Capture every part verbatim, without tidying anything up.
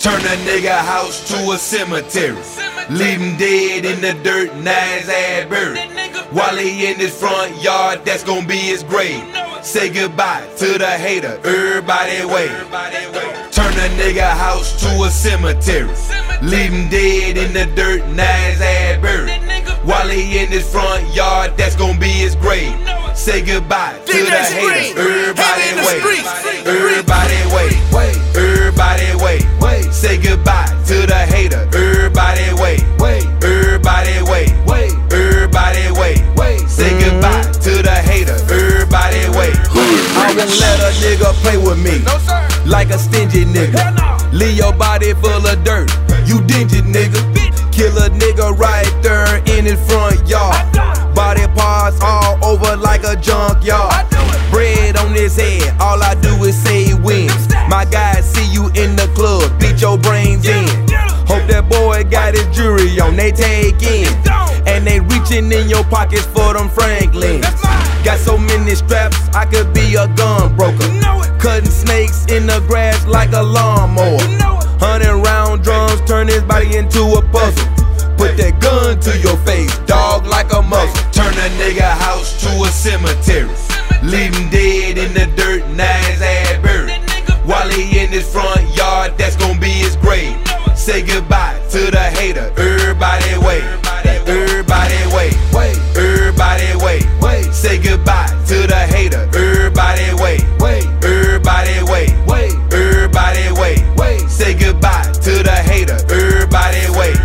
Turn a nigga house to a cemetery. Leave him dead in the dirt, now his ass buried. While he in his front yard, that's gonna be his grave. Say goodbye to the hater, everybody wait. Turn a nigga house to a cemetery. Leave him dead in the dirt, now his ass buried. While he in his front yard, that's gonna be his grave. Say goodbye to the hater, everybody wait. Everybody wait, everybody wait. Say goodbye to the hater, everybody wait. Everybody wait, everybody wait. Say goodbye to the hater, everybody wait. I won't let a nigga play with me like a stingy nigga. Leave your body full of dirt, you dingy nigga. Kill a nigga right there in his front yard. Body parts all over like a junkyard. Bread on his head, all I do is say he wins. My guys see you in the club, beat your brains in. Hope that boy got his jewelry on, they take in. And they reaching in your pockets for them Franklins. Got so many straps, I could be a gun broker. Cutting snakes in the grass like a lawnmower. Hundred round drums turn his body into a puzzle. Put that gun to your face, dog, like a muzzle. Turn a nigga house to a cemetery. Leave him dead in the dirt, now his ass buried. While he in his front yard, that's gonna be his grave. Say goodbye to the hater, everybody wait. Everybody wait, everybody wait. Say goodbye to the hater, everybody wait. Everybody wait, everybody wait. Say goodbye to the hater, everybody wait.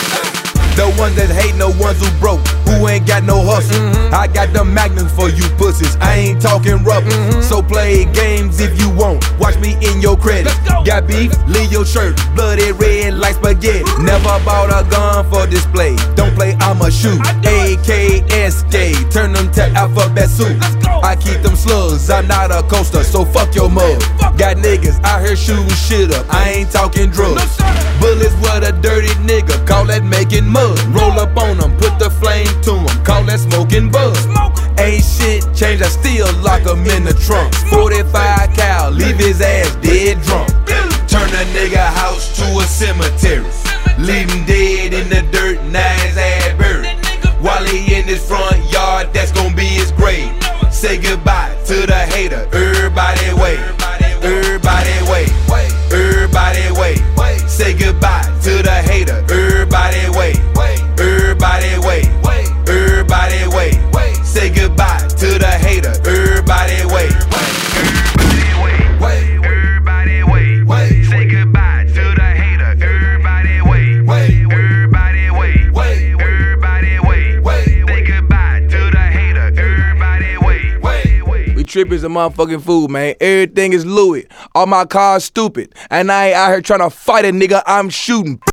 The ones that hate, no ones who broke, who ain't got no hustle. Mm-hmm. I got the magnums for you pussies, I ain't talking rubber. Mm-hmm. So play games if you want, watch me in your credit. Got beef, leave your shirt, bloody red like spaghetti. Never bought a gun for display, don't play, I'ma shoot. A K S K, turn them to alphabet soup. I keep them slugs, I'm not a coaster, so fuck your mug. Got niggas out here shooting shit up, I ain't talking drugs. Bullets with a dirty nigga, call that making mud. Roll up on them, put the flame to them, call that smoking bud. Ain't shit changed, I still lock him in the trunk. forty-five cal, leave his ass dead drunk. Turn a nigga house to a cemetery. Leave him dead in the dirt, now his ass buried. While he in his front yard, that's gonna be his grave. Say goodbye to the hater, everybody wait. Everybody wait, everybody wait. Say goodbye to the hater, everybody wait. Everybody wait, everybody wait. Say goodbye to the hater, everybody wait. Everybody wait, say goodbye to the hater, everybody wait. Everybody wait, everybody wait. Say goodbye to the hater, everybody wait. We trip is a motherfucking fool, man. Everything is Louis. All my cars stupid. And I ain't out here trying to fight a nigga, I'm shooting.